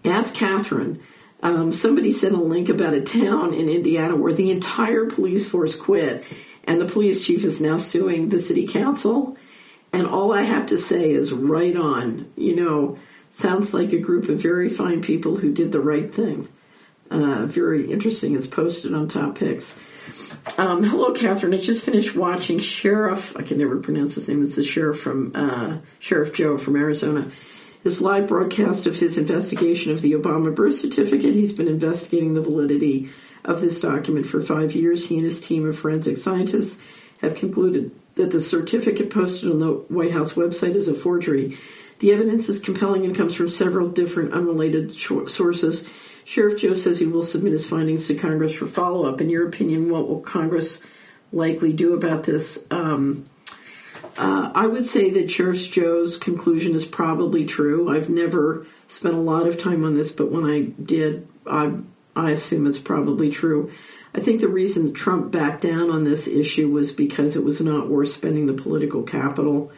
Ask Catherine. Somebody sent a link about a town in Indiana where the entire police force quit, and the police chief is now suing the city council. And all I have to say is right on. Sounds like a group of very fine people who did the right thing. Very interesting. It's posted on Top Picks. Hello, Catherine. I just finished watching Sheriff. I can never pronounce his name. It's the sheriff from Sheriff Joe from Arizona. His live broadcast of his investigation of the Obama birth certificate. He's been investigating the validity of this document for 5 years. He and his team of forensic scientists have concluded that the certificate posted on the White House website is a forgery. The evidence is compelling and comes from several different unrelated sources. Sheriff Joe says he will submit his findings to Congress for follow-up. In your opinion, what will Congress likely do about this? I would say that Sheriff Joe's conclusion is probably true. I've never spent a lot of time on this, but when I did, I assume it's probably true. I think the reason Trump backed down on this issue was because it was not worth spending the political capital.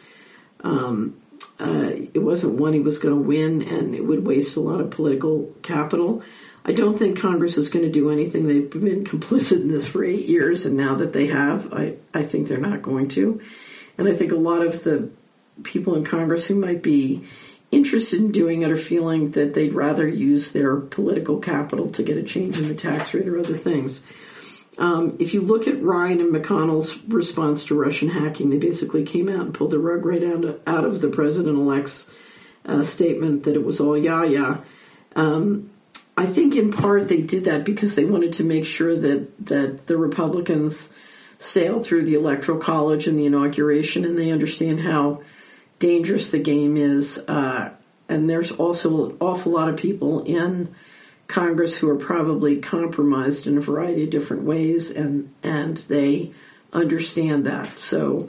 It wasn't one he was going to win, and it would waste a lot of political capital. I don't think Congress is going to do anything. They've been complicit in this for 8 years, and now that they have, I think they're not going to. And I think a lot of the people in Congress who might be interested in doing it are feeling that they'd rather use their political capital to get a change in the tax rate or other things. If you look at Ryan and McConnell's response to Russian hacking, they basically came out and pulled the rug right out of the president-elect's statement that it was all yeah. I think in part they did that because they wanted to make sure that the Republicans sailed through the Electoral College and the inauguration, and they understand how dangerous the game is. And there's also an awful lot of people in Congress who are probably compromised in a variety of different ways, and they understand that. So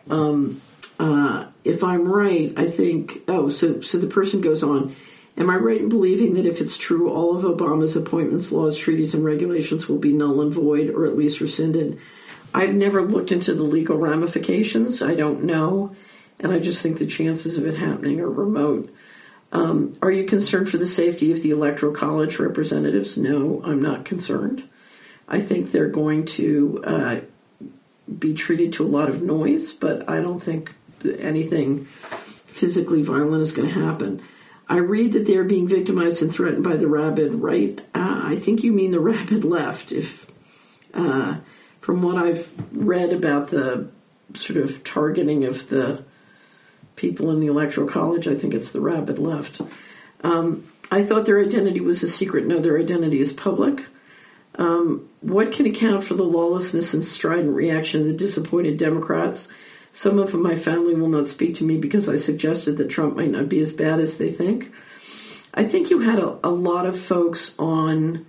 if I'm right, I think, so the person goes on, am I right in believing that if it's true, all of Obama's appointments, laws, treaties, and regulations will be null and void, or at least rescinded? I've never looked into the legal ramifications. I don't know, and I just think the chances of it happening are remote. Are you concerned for the safety of the Electoral College representatives? No, I'm not concerned. I think they're going to be treated to a lot of noise, but I don't think anything physically violent is going to happen. I read that they're being victimized and threatened by the rabid right. I think you mean the rabid left. If from what I've read about the sort of targeting of the people in the Electoral College, I think it's the rabid left. I thought their identity was a secret. No, their identity is public. What can account for the lawlessness and strident reaction of the disappointed Democrats? Some of my family will not speak to me because I suggested that Trump might not be as bad as they think. I think you had a lot of folks on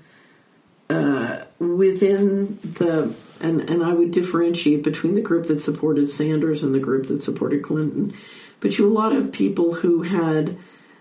within the, and I would differentiate between the group that supported Sanders and the group that supported Clinton. But you had a lot of people who had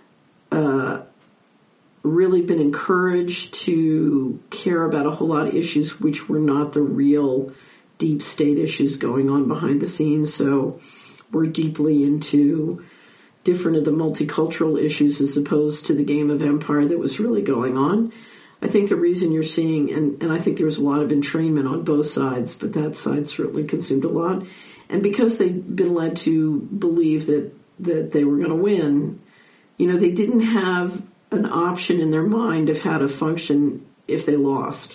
really been encouraged to care about a whole lot of issues which were not the real deep state issues going on behind the scenes. So we're deeply into different of the multicultural issues as opposed to the game of empire that was really going on. I think the reason you're seeing, and I think there was a lot of entrainment on both sides, but that side certainly consumed a lot. And because they'd been led to believe that they were going to win, they didn't have an option in their mind of how to function if they lost.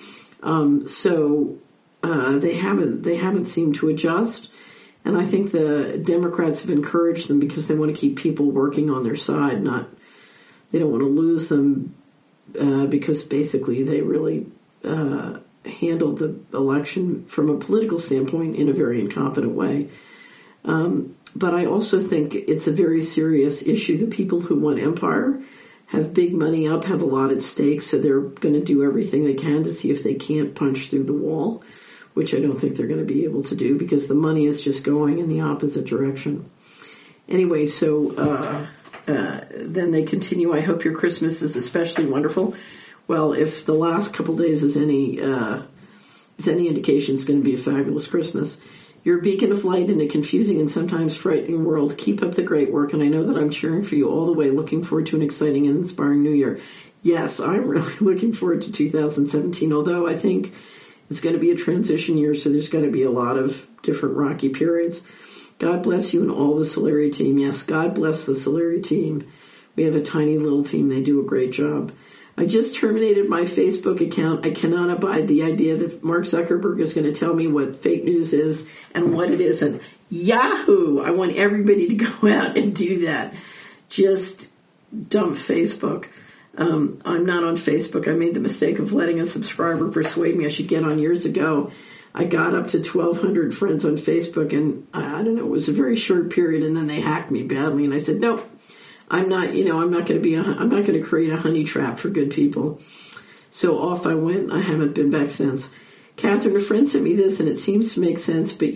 So they haven't seemed to adjust. And I think the Democrats have encouraged them because they want to keep people working on their side. They don't want to lose them because basically they really handled the election from a political standpoint in a very incompetent way. But I also think it's a very serious issue. The people who want empire have big money up, have a lot at stake, so they're going to do everything they can to see if they can't punch through the wall, which I don't think they're going to be able to do because the money is just going in the opposite direction. Anyway, so then they continue, I hope your Christmas is especially wonderful. Well, if the last couple days is any indication, it's going to be a fabulous Christmas. You're a beacon of light in a confusing and sometimes frightening world. Keep up the great work, and I know that I'm cheering for you all the way. Looking forward to an exciting and inspiring new year. Yes, I'm really looking forward to 2017, although I think it's going to be a transition year, so there's going to be a lot of different rocky periods. God bless you and all the Solari team. Yes, God bless the Solari team. We have a tiny little team. They do a great job. I just terminated my Facebook account. I cannot abide the idea that Mark Zuckerberg is going to tell me what fake news is and what it isn't. Yahoo! I want everybody to go out and do that. Just dump Facebook. I'm not on Facebook. I made the mistake of letting a subscriber persuade me I should get on years ago. I got up to 1,200 friends on Facebook, and I don't know, it was a very short period, and then they hacked me badly, and I said, no. I'm not going to create a honey trap for good people. So off I went. I haven't been back since. Catherine, a friend sent me this, and it seems to make sense, but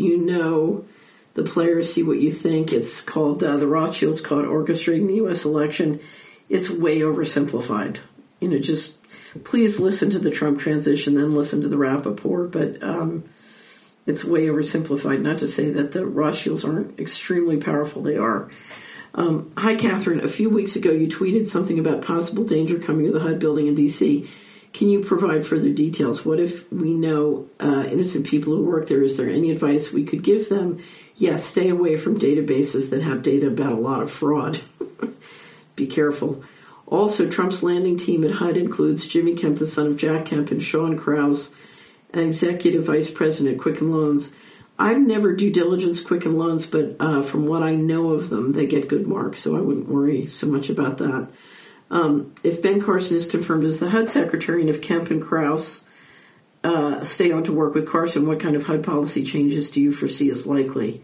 the players see what you think. It's called, the Rothschilds call it orchestrating the U.S. election. It's way oversimplified. Just please listen to the Trump transition, then listen to the Rappaport, but it's way oversimplified. Not to say that the Rothschilds aren't extremely powerful. They are. Hi, Catherine. A few weeks ago, you tweeted something about possible danger coming to the HUD building in D.C. Can you provide further details? What if we know innocent people who work there? Is there any advice we could give them? Yes, stay away from databases that have data about a lot of fraud. Be careful. Also, Trump's landing team at HUD includes Jimmy Kemp, the son of Jack Kemp, and Sean Krause, an executive vice president at Quicken Loans. I've never due diligence Quicken Loans, but from what I know of them, they get good marks, so I wouldn't worry so much about that. If Ben Carson is confirmed as the HUD secretary, and if Kemp and Krause stay on to work with Carson, what kind of HUD policy changes do you foresee as likely?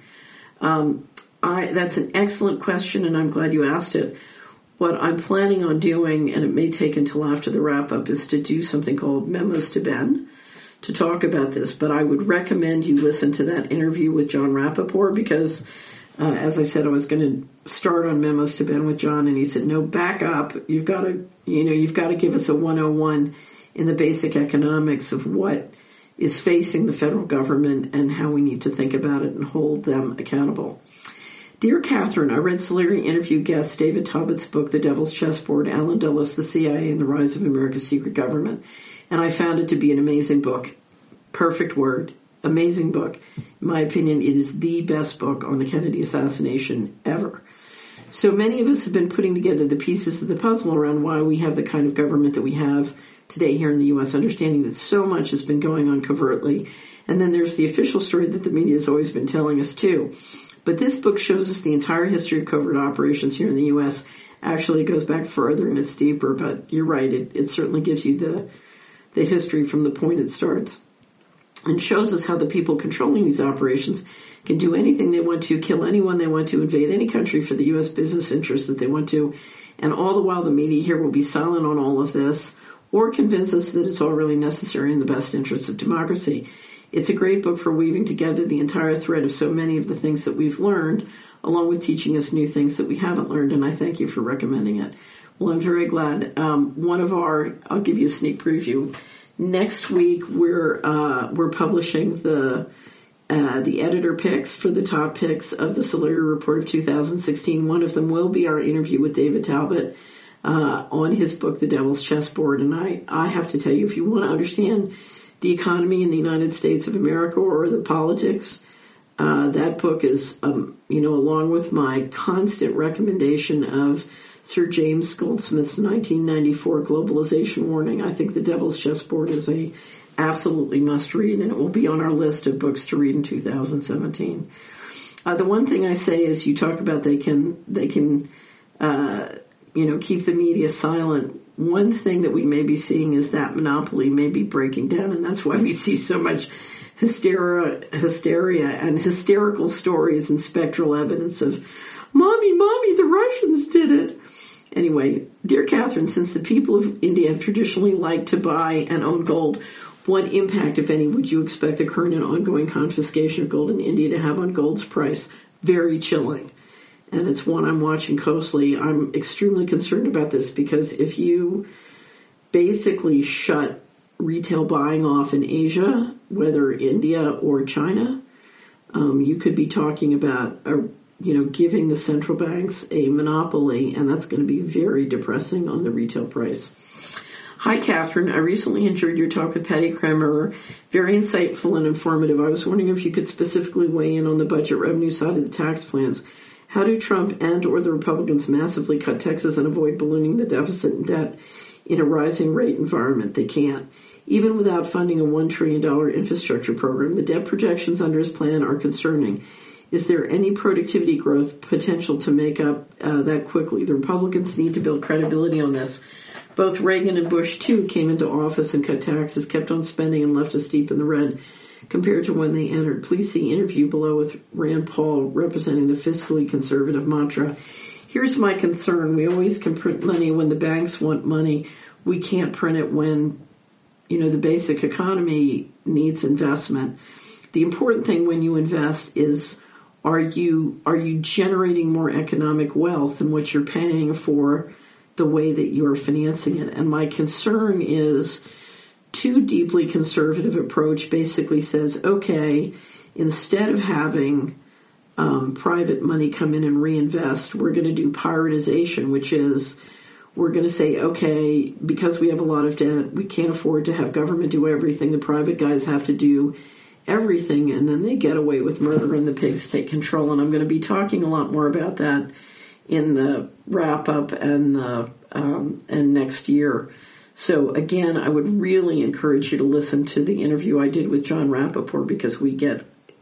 That's an excellent question, and I'm glad you asked it. What I'm planning on doing, and it may take until after the wrap-up, is to do something called Memos to Ben, to talk about this, but I would recommend you listen to that interview with John Rappaport because, as I said, I was going to start on Memos to Ben with John, and he said, no, back up. You've got to give us a 101 in the basic economics of what is facing the federal government and how we need to think about it and hold them accountable. Dear Catherine, I read Solari interview guest David Talbot's book, The Devil's Chessboard, Alan Dulles, the CIA, and the Rise of America's Secret Government. And I found it to be an amazing book. Perfect word. Amazing book. In my opinion, it is the best book on the Kennedy assassination ever. So many of us have been putting together the pieces of the puzzle around why we have the kind of government that we have today here in the U.S., understanding that so much has been going on covertly. And then there's the official story that the media has always been telling us, too. But this book shows us the entire history of covert operations here in the U.S. Actually, it goes back further and it's deeper, but you're right. It certainly gives you the history from the point it starts and shows us how the people controlling these operations can do anything they want to, kill anyone they want to, invade any country for the U.S. business interests that they want to, and all the while the media here will be silent on all of this or convince us that it's all really necessary in the best interests of democracy. It's a great book for weaving together the entire thread of so many of the things that we've learned, along with teaching us new things that we haven't learned, and I thank you for recommending it. Well, I'm very glad. I'll give you a sneak preview. Next week, we're publishing the editor picks for the top picks of the Solari Report of 2016. One of them will be our interview with David Talbot on his book, The Devil's Chessboard. And I have to tell you, if you want to understand the economy in the United States of America or the politics, that book is, along with my constant recommendation of Sir James Goldsmith's 1994 Globalization Warning. I think The Devil's Chessboard is a absolutely must read, and it will be on our list of books to read in 2017. The one thing I say is you talk about they can keep the media silent. One thing that we may be seeing is that monopoly may be breaking down, and that's why we see so much hysteria and hysterical stories and spectral evidence of, Mommy, the Russians did it. Anyway, dear Catherine, since the people of India have traditionally liked to buy and own gold, what impact, if any, would you expect the current and ongoing confiscation of gold in India to have on gold's price? Very chilling. And it's one I'm watching closely. I'm extremely concerned about this because if you basically shut retail buying off in Asia, whether India or China, You could be talking about giving the central banks a monopoly, and that's going to be very depressing on the retail price. Hi, Catherine. I recently enjoyed your talk with Patty Kramer. Very insightful and informative. I was wondering if you could specifically weigh in on the budget revenue side of the tax plans. How do Trump and or the Republicans massively cut taxes and avoid ballooning the deficit and debt in a rising rate environment? They can't. Even without funding a $1 trillion infrastructure program, the debt projections under his plan are concerning. Is there any productivity growth potential to make up that quickly? The Republicans need to build credibility on this. Both Reagan and Bush, too, came into office and cut taxes, kept on spending, and left us deep in the red compared to when they entered. Please see interview below with Rand Paul representing the fiscally conservative mantra. Here's my concern. We always can print money when the banks want money. We can't print it when, the basic economy needs investment. The important thing when you invest is, are you generating more economic wealth than what you're paying for the way that you're financing it? And my concern is too deeply conservative approach basically says, okay, instead of having private money come in and reinvest, we're going to do privatization, which is we're going to say, okay, because we have a lot of debt, we can't afford to have government do everything. The private guys have to do everything, and then they get away with murder and the pigs take control. And I'm going to be talking a lot more about that in the wrap-up and next year. So again, I would really encourage you to listen to the interview I did with John Rappaport because we get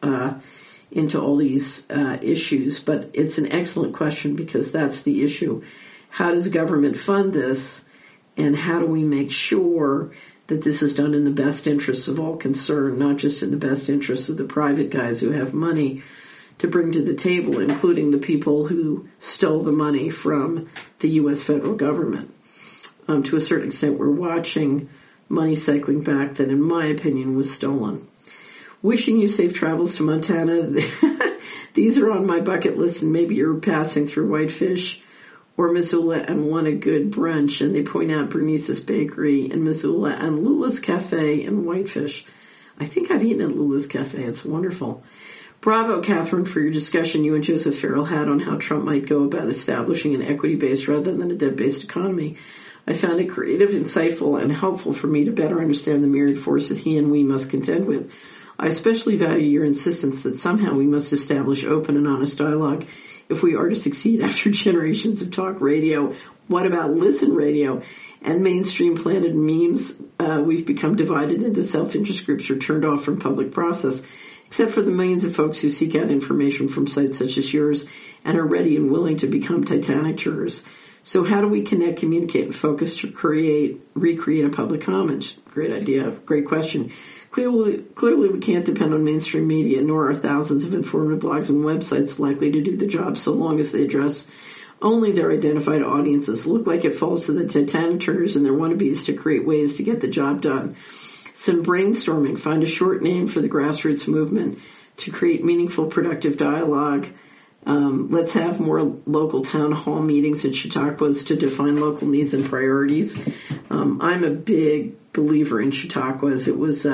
into all these issues. But it's an excellent question because that's the issue. How does government fund this, and how do we make sure that this is done in the best interests of all concerned, not just in the best interests of the private guys who have money to bring to the table, including the people who stole the money from the U.S. federal government. To a certain extent, we're watching money cycling back that, in my opinion, was stolen. Wishing you safe travels to Montana. These are on my bucket list, and maybe you're passing through Whitefish or Missoula and want a good brunch, and they point out Bernice's Bakery in Missoula and Lula's Cafe in Whitefish. I think I've eaten at Lula's Cafe. It's wonderful. Bravo, Catherine, for your discussion you and Joseph Farrell had on how Trump might go about establishing an equity-based rather than a debt-based economy. I found it creative, insightful, and helpful for me to better understand the myriad forces he and we must contend with. I especially value your insistence that somehow we must establish open and honest dialogue if we are to succeed after generations of talk radio. What about listen radio? And mainstream planted memes, we've become divided into self-interest groups or turned off from public process, except for the millions of folks who seek out information from sites such as yours and are ready and willing to become Titanic tourists. So how do we connect, communicate, and focus to recreate a public commons? Great idea. Great question. Clearly, we can't depend on mainstream media, nor are thousands of informative blogs and websites likely to do the job so long as they address only their identified audiences. Look like it falls to the Titanic turners and their wannabes to create ways to get the job done. Some brainstorming. Find a short name for the grassroots movement to create meaningful, productive dialogue. Let's have more local town hall meetings at Chautauquas to define local needs and priorities. I'm a big believer in Chautauquas. It was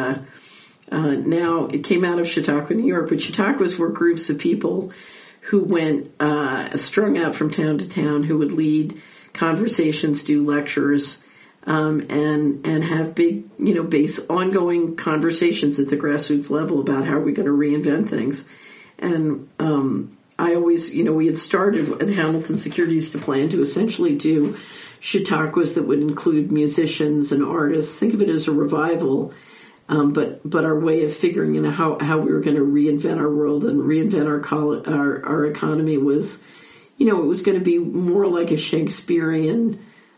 now it came out of Chautauqua, New York, but Chautauquas were groups of people who went strung out from town to town, who would lead conversations, do lectures, and have big, base ongoing conversations at the grassroots level about how are we going to reinvent things. And I always, we had started at Hamilton Securities to plan to essentially do Chautauquas that would include musicians and artists. Think of it as a revival, but our way of figuring out how we were going to reinvent our world and reinvent our economy was, it was going to be more like a Shakespearean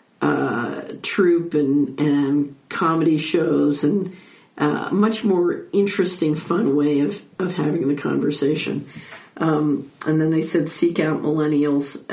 troupe and comedy shows and a much more interesting, fun way of having the conversation. And then they said seek out millennials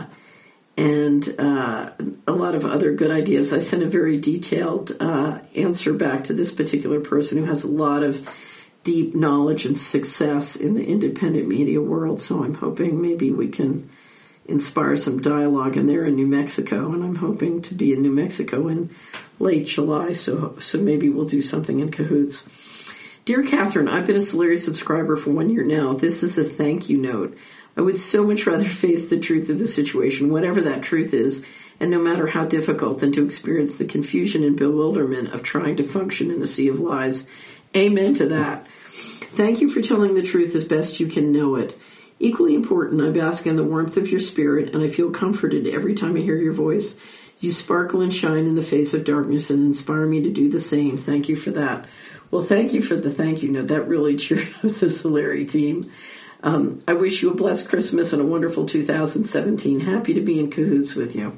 and a lot of other good ideas. I sent a very detailed answer back to this particular person who has a lot of deep knowledge and success in the independent media world. So I'm hoping maybe we can inspire some dialogue. And they're in New Mexico, and I'm hoping to be in New Mexico in late July. So maybe we'll do something in cahoots. Dear Catherine, I've been a Solari subscriber for 1 year now. This is a thank you note. I would so much rather face the truth of the situation, whatever that truth is, and no matter how difficult, than to experience the confusion and bewilderment of trying to function in a sea of lies. Amen to that. Thank you for telling the truth as best you can know it. Equally important, I bask in the warmth of your spirit, and I feel comforted every time I hear your voice. You sparkle and shine in the face of darkness and inspire me to do the same. Thank you for that. Well, thank you for the thank you note. That really cheered up the Solari team. I wish you a blessed Christmas and a wonderful 2017. Happy to be in cahoots with you.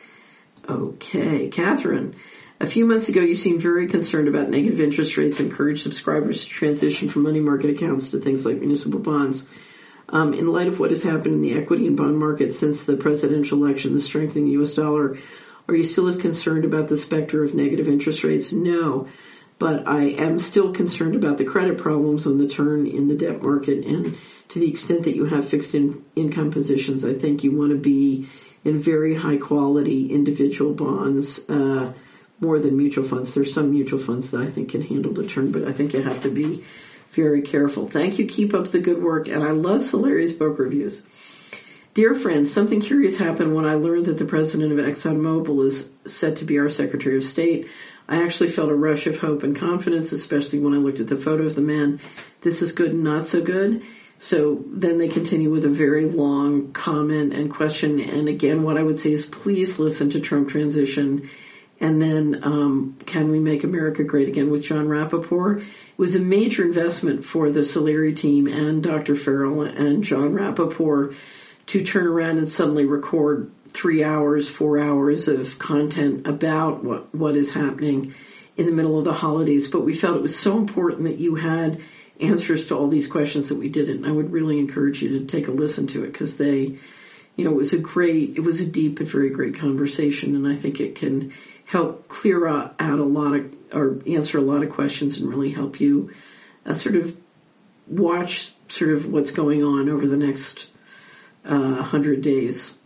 Okay, Catherine. A few months ago, you seemed very concerned about negative interest rates and encouraged subscribers to transition from money market accounts to things like municipal bonds. In light of what has happened in the equity and bond market since the presidential election, the strengthening the U.S. dollar, are you still as concerned about the specter of negative interest rates? No, but I am still concerned about the credit problems on the turn in the debt market, and to the extent that you have fixed income positions, I think you want to be in very high-quality individual bonds more than mutual funds. There's some mutual funds that I think can handle the turn, but I think you have to be very careful. Thank you. Keep up the good work, and I love Solari's book reviews. Dear friends, something curious happened when I learned that the president of ExxonMobil is set to be our Secretary of State. I actually felt a rush of hope and confidence, especially when I looked at the photo of the man. This is good and not so good. So then they continue with a very long comment and question. And again, what I would say is please listen to Trump Transition. And then Can We Make America Great Again with John Rappaport. It was a major investment for the Solari team and Dr. Farrell and John Rappaport to turn around and suddenly record 3 hours, 4 hours of content about what is happening in the middle of the holidays. But we felt it was so important that you had answers to all these questions that we didn't. I would really encourage you to take a listen to it because it was a deep and very great conversation, and I think it can help clear out or answer a lot of questions and really help you sort of watch sort of what's going on over the next 100 days.